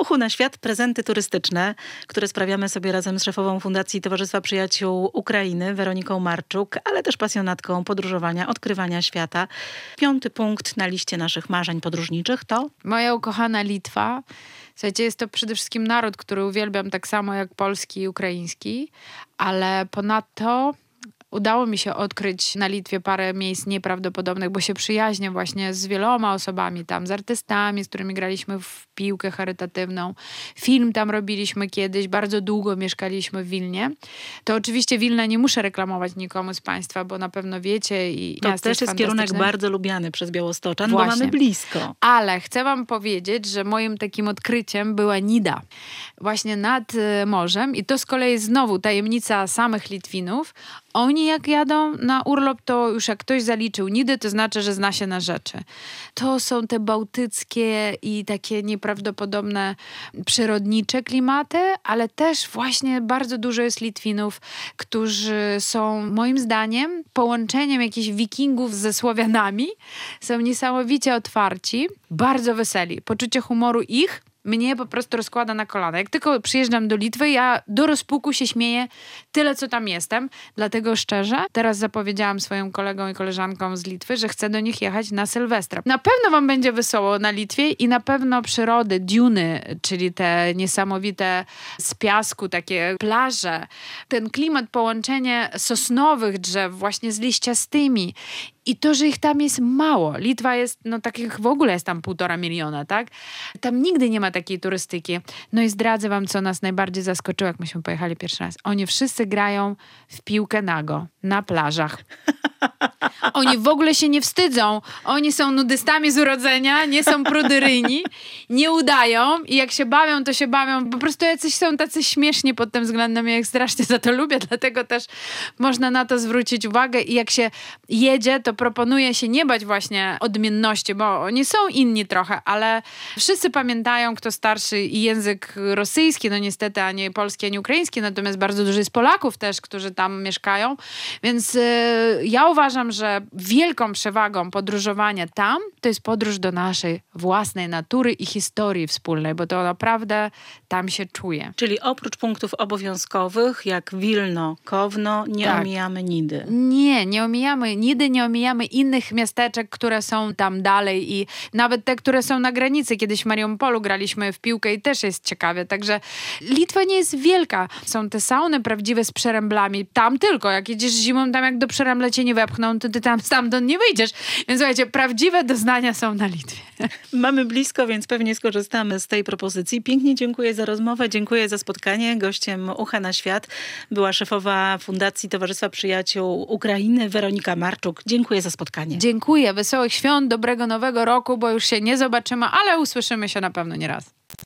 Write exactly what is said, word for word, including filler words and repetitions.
Uchu na świat prezenty turystyczne, które sprawiamy sobie razem z szefową Fundacji Towarzystwa Przyjaciół Ukrainy, Weroniką Marczuk, ale też pasjonatką podróżowania, odkrywania świata. Piąty punkt na liście naszych marzeń podróżniczych to? Moja ukochana Litwa. Słuchajcie, jest to przede wszystkim naród, który uwielbiam tak samo jak polski i ukraiński, ale ponadto udało mi się odkryć na Litwie parę miejsc nieprawdopodobnych, bo się przyjaźnię właśnie z wieloma osobami tam, z artystami, z którymi graliśmy w piłkę charytatywną. Film tam robiliśmy kiedyś, bardzo długo mieszkaliśmy w Wilnie. To oczywiście Wilna nie muszę reklamować nikomu z Państwa, bo na pewno wiecie. I to też jest kierunek bardzo lubiany przez Białostoczan, właśnie, bo mamy blisko. Ale chcę wam powiedzieć, że moim takim odkryciem była Nida. Właśnie nad morzem i to z kolei znowu tajemnica samych Litwinów. Oni jak jadą na urlop, to już jak ktoś zaliczył Nidy, to znaczy, że zna się na rzeczy. To są te bałtyckie i takie nieprawdopodobne przyrodnicze klimaty, ale też właśnie bardzo dużo jest Litwinów, którzy są moim zdaniem połączeniem jakichś wikingów ze Słowianami. Są niesamowicie otwarci, bardzo weseli. Poczucie humoru ich mnie po prostu rozkłada na kolana. Jak tylko przyjeżdżam do Litwy, ja do rozpuku się śmieję tyle, co tam jestem. Dlatego szczerze, teraz zapowiedziałam swoim kolegom i koleżankom z Litwy, że chcę do nich jechać na Sylwestra. Na pewno wam będzie wesoło na Litwie i na pewno przyrody, duny, czyli te niesamowite z piasku, takie plaże. Ten klimat, połączenie sosnowych drzew właśnie z liściastymi. I to, że ich tam jest mało. Litwa jest, no takich w ogóle jest tam półtora miliona, tak? Tam nigdy nie ma takiej turystyki. No i zdradzę wam, co nas najbardziej zaskoczyło, jak myśmy pojechali pierwszy raz. Oni wszyscy grają w piłkę nago, na plażach. Oni w ogóle się nie wstydzą. Oni są nudystami z urodzenia, nie są prudyryjni, nie udają i jak się bawią, to się bawią. Po prostu jacyś są tacy śmieszni pod tym względem. Ja ich strasznie za to lubię, dlatego też można na to zwrócić uwagę i jak się jedzie, to proponuje się nie bać właśnie odmienności, bo oni są inni trochę, ale wszyscy pamiętają, kto starszy i język rosyjski, no niestety, a nie polski, a nie ukraiński, natomiast bardzo dużo jest Polaków też, którzy tam mieszkają, więc yy, ja uważam, że wielką przewagą podróżowania tam to jest podróż do naszej własnej natury i historii wspólnej, bo to naprawdę tam się czuje. Czyli oprócz punktów obowiązkowych, jak Wilno, Kowno, nie tak. omijamy Nidy. Nie, nie omijamy Nidy, nie omijamy innych miasteczek, które są tam dalej i nawet te, które są na granicy. Kiedyś w Mariupolu graliśmy w piłkę i też jest ciekawie, także Litwa nie jest wielka. Są te sauny prawdziwe z przeręblami. Tam tylko, jak jedziesz zimą, tam jak do przerębla cię nie wepchną, to ty tam stamtąd nie wyjdziesz. Więc słuchajcie, prawdziwe doznania są na Litwie. Mamy blisko, więc pewnie skorzystamy z tej propozycji. Pięknie dziękuję za rozmowę, dziękuję za spotkanie. Gościem Ucha na świat była szefowa Fundacji Towarzystwa Przyjaciół Ukrainy, Weronika Marczuk. Dziękuję za spotkanie. Dziękuję. Wesołych świąt, dobrego nowego roku, bo już się nie zobaczymy, ale usłyszymy się na pewno nie raz.